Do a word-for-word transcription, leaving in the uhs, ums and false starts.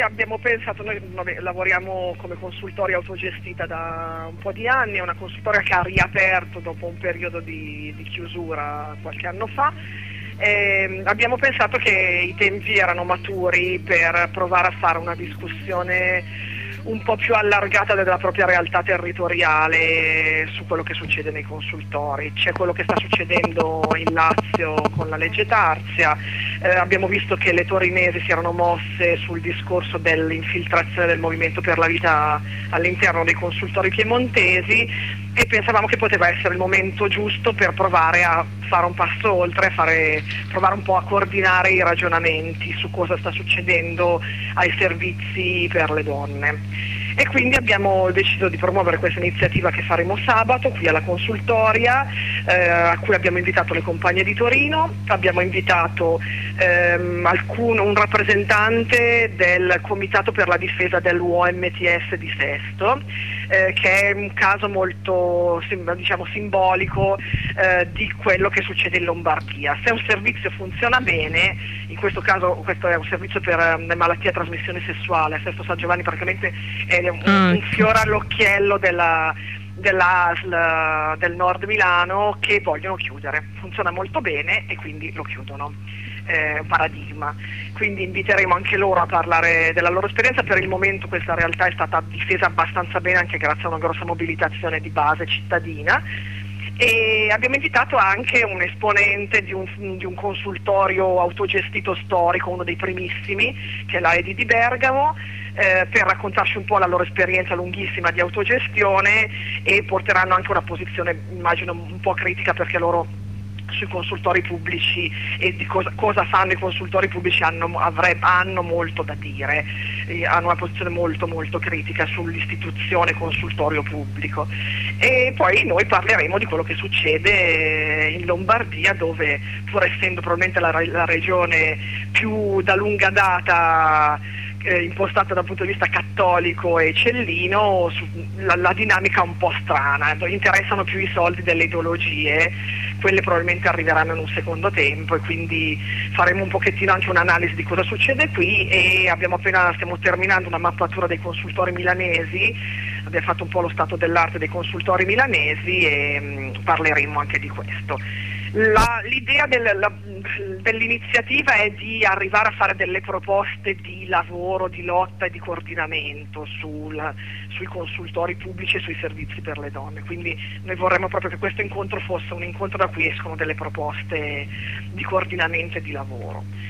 Abbiamo pensato, noi vabbè, lavoriamo come consultoria autogestita da un po' di anni, è una consultoria che ha riaperto dopo un periodo di, di chiusura qualche anno fa. E abbiamo pensato che i tempi erano maturi per provare a fare una discussione un po' più allargata della propria realtà territoriale su quello che succede nei consultori. C'è quello che sta succedendo in Lazio con la legge Tarzia, eh, abbiamo visto che le torinesi si erano mosse sul discorso dell'infiltrazione del Movimento per la Vita all'interno dei consultori piemontesi e pensavamo che poteva essere il momento giusto per provare a fare un passo oltre, a fare, provare un po' a coordinare i ragionamenti su cosa sta succedendo ai servizi per le donne. E quindi abbiamo deciso di promuovere questa iniziativa che faremo sabato qui alla consultoria, eh, a cui abbiamo invitato le compagne di Torino, abbiamo invitato ehm, alcuno, un rappresentante del Comitato per la difesa dell'U O M T S di Sesto, eh, che è un caso molto diciamo, simbolico eh, di quello che succede in Lombardia. Se un servizio funziona bene, in questo caso questo è un servizio per um, le malattie a trasmissione sessuale, a Sesto San Giovanni praticamente è un, un fiore all'occhiello della, dell'A S L del Nord Milano, che vogliono chiudere. Funziona molto bene e quindi lo chiudono. È un paradigma. Quindi inviteremo anche loro a parlare della loro esperienza. Per il momento questa realtà è stata difesa abbastanza bene anche grazie a una grossa mobilitazione di base cittadina. E abbiamo invitato anche un esponente di un, di un consultorio autogestito storico, uno dei primissimi, che è l'A E D di Bergamo, eh, per raccontarci un po' la loro esperienza lunghissima di autogestione, e porteranno anche una posizione, immagino, un po' critica, perché loro sui consultori pubblici e di cosa, cosa fanno i consultori pubblici hanno, avre, hanno molto da dire, eh, hanno una posizione molto molto critica sull'istituzione consultorio pubblico. E poi noi parleremo di quello che succede in Lombardia, dove, pur essendo probabilmente la, la regione più da lunga data eh, impostata dal punto di vista cattolico e cellino, su, la, la dinamica è un po' strana, interessano più i soldi delle ideologie, quelle probabilmente arriveranno in un secondo tempo, e quindi faremo un pochettino anche un'analisi di cosa succede qui. E abbiamo appena, stiamo terminando una mappatura dei consultori milanesi, abbiamo fatto un po' lo stato dell'arte dei consultori milanesi e mh, parleremo anche di questo. L'idea del, dell'iniziativa è di arrivare a fare delle proposte di lavoro, di lotta e di coordinamento sul, sui consultori pubblici e sui servizi per le donne. Quindi noi vorremmo proprio che questo incontro fosse un incontro da cui escono delle proposte di coordinamento e di lavoro.